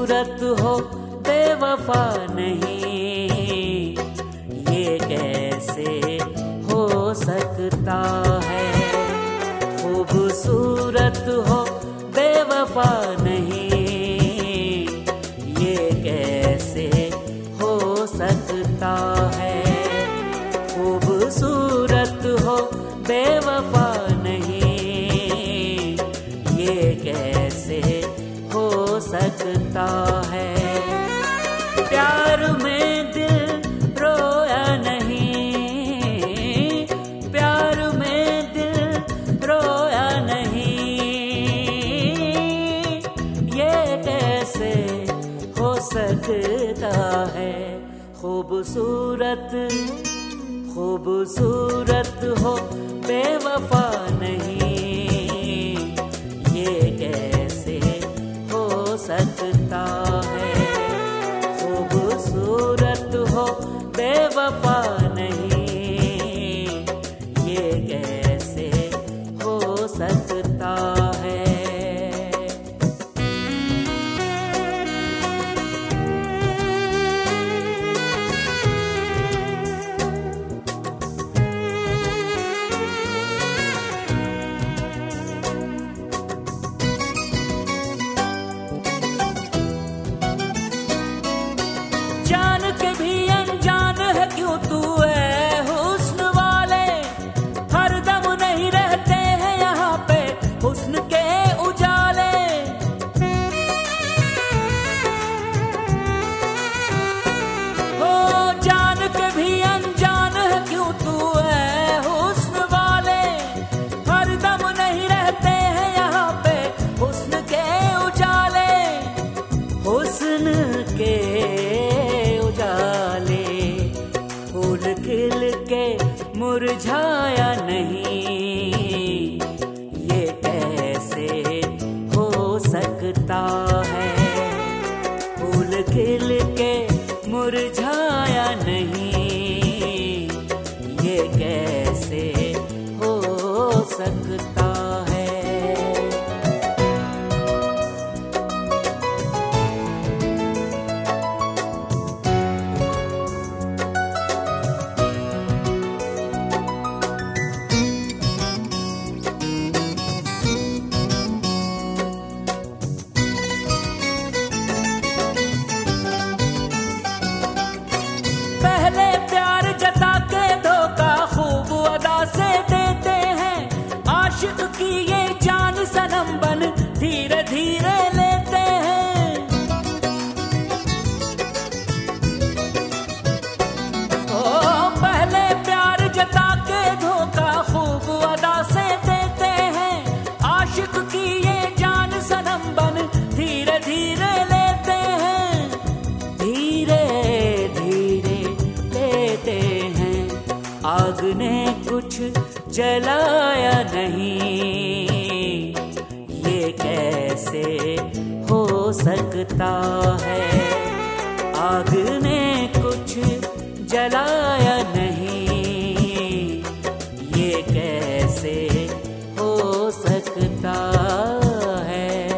खूबसूरत हो बेवफा नहीं, ये कैसे हो सकता है। खूबसूरत हो बेवफा नहीं, ये कैसे हो सकता है। खूबसूरत हो बेवफा नहीं, ये कैसे हो सकता है। प्यार में दिल रोया नहीं, प्यार में दिल रोया नहीं, ये कैसे हो सकता है। खूबसूरत खूबसूरत हो बेवफा नहीं, ये कैसे हो सकता है। खूबसूरत हो बेवफा नहीं, ये कैसे हो सकता है। जान के भी अनजान है क्यों तू है हुस्न वाले, हर दम नहीं रहते हैं यहाँ पे हुस्न के उजाले। हो जान के भी अनजान है क्यों तू है हुस्न वाले, हर दम नहीं रहते हैं यहाँ पे हुस्न के उजाले। हुस्न के फूल खिल के मुरझाया नहीं, ये कैसे हो सकता है। फूल खिल के मुरझाया नहीं, ये कैसे हो सकता है। पहले प्यार जता के धोखा खूब अदा से देते हैं, आशिक की ये जान सनम बन धीरे धीरे लेते हैं। ओ पहले प्यार जता के धोखा खूब अदा से देते हैं, आशिक की ये जान सनम बन धीरे धीरे लेते हैं। धीरे आग ने कुछ जलाया नहीं, ये कैसे हो सकता है। आग ने कुछ जलाया नहीं, ये कैसे हो सकता है।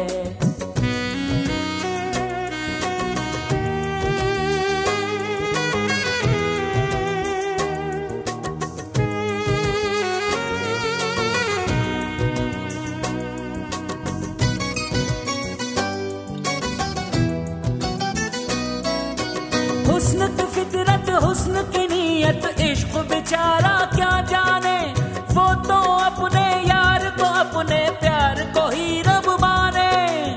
हुस्न की फितरत हुस्न की नीयत इश्क बेचारा क्या जाने, वो तो अपने यार को अपने प्यार को ही रब माने।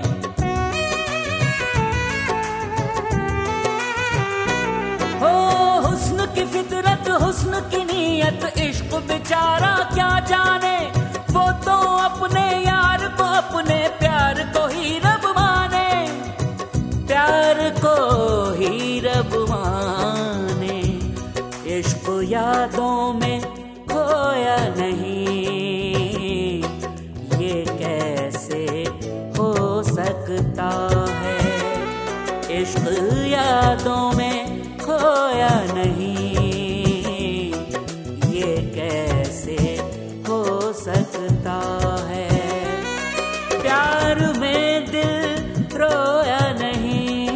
हो हुस्न की फितरत हुस्न की नीयत इश्क बेचारा क्या जाने, वो तो अपने यार को अपने प्यार को ही रब माने। प्यार को ही रब माने, इश्क यादों में खोया नहीं, ये कैसे हो सकता है। इश्क यादों में खोया नहीं, ये कैसे हो सकता है। प्यार में दिल रोया नहीं,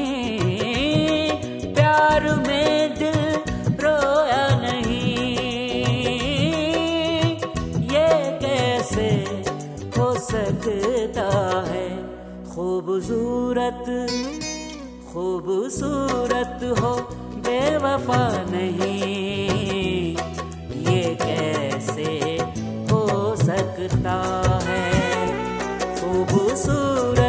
खूबसूरत खूबसूरत हो बेवफा नहीं, ये कैसे हो सकता है। खूबसूरत